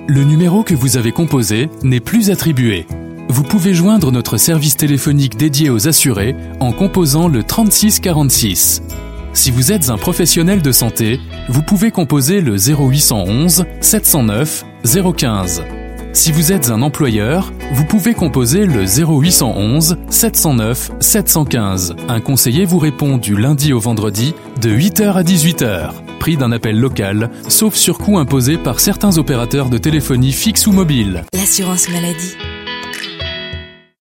Le numéro que vous avez composé n'est plus attribué. Vous pouvez joindre notre service téléphonique dédié aux assurés en composant le 36 46. Si vous êtes un professionnel de santé, vous pouvez composer le 0811 709 015. Si vous êtes un employeur, vous pouvez composer le 0811 709 715. Un conseiller vous répond du lundi au vendredi de 8h à 18h. Prix d'un appel local, sauf surcoût imposé par certains opérateurs de téléphonie fixe ou mobile. L'assurance maladie.